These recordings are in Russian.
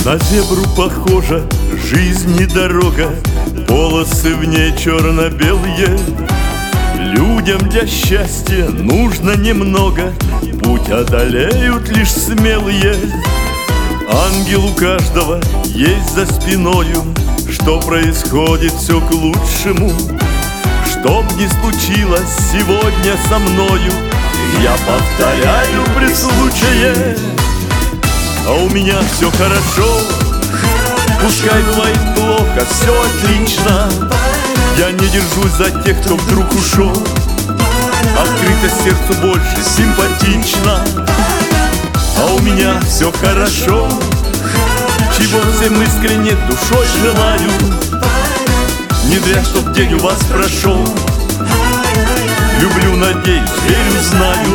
На зебру похожа жизнь и дорога, полосы в ней черно-белые. Людям для счастья нужно немного, путь одолеют лишь смелые. Ангел у каждого есть за спиною, что происходит все к лучшему. Чтоб не случилось сегодня со мною, я повторяю при случае. А у меня все хорошо, пускай бывает плохо, все отлично. Я не держусь за тех, кто вдруг ушел. Открыто сердцу больше, симпатично. А у меня все хорошо, чего всем искренне душой желаю. Не зря, чтоб день у вас прошел. Люблю, надеюсь, верю, знаю.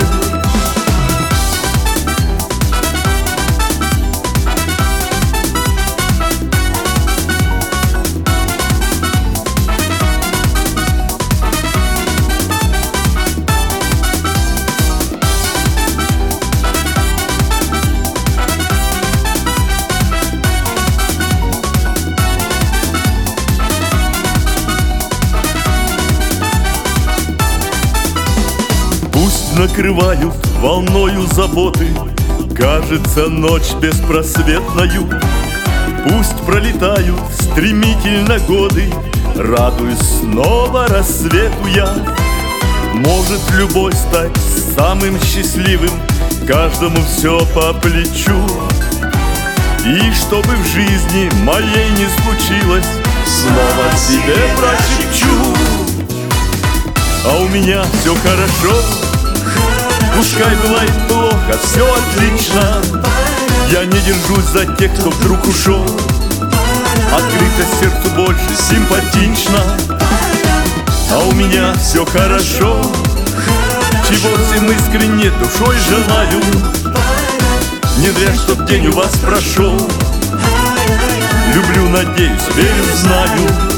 Накрывают волною заботы, кажется, ночь беспросветною. Пусть пролетают стремительно годы, радуюсь снова рассвету я. Может любовь стать самым счастливым, каждому все по плечу. И чтобы в жизни моей не случилось, снова себе прошепчу. А у меня все хорошо, пускай бывает плохо, все отлично. Я не держусь за тех, кто вдруг ушел. Открыто сердцу больше, симпатично. А у меня все хорошо, чего всем искренне душой желаю. Не зря, чтоб день у вас прошел. Люблю, надеюсь, верю, знаю.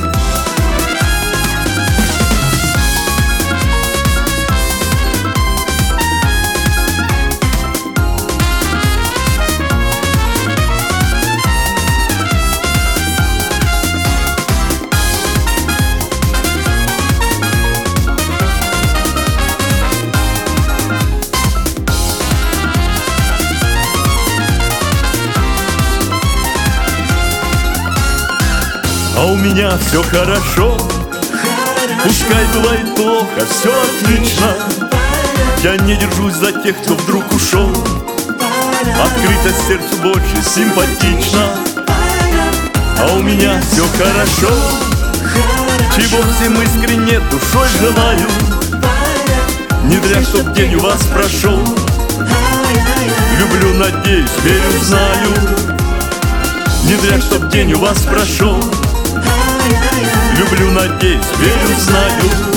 А у меня все хорошо, пускай бывает плохо, все отлично. Я не держусь за тех, кто вдруг ушел. Открыто сердцу больше, симпатично. А у меня все хорошо, чего всем искренне душой желаю. Не зря, чтоб день у вас прошел. Люблю, надеюсь, верю, знаю. Не зря, чтоб день у вас прошел. Люблю, надеюсь, верю, знаю.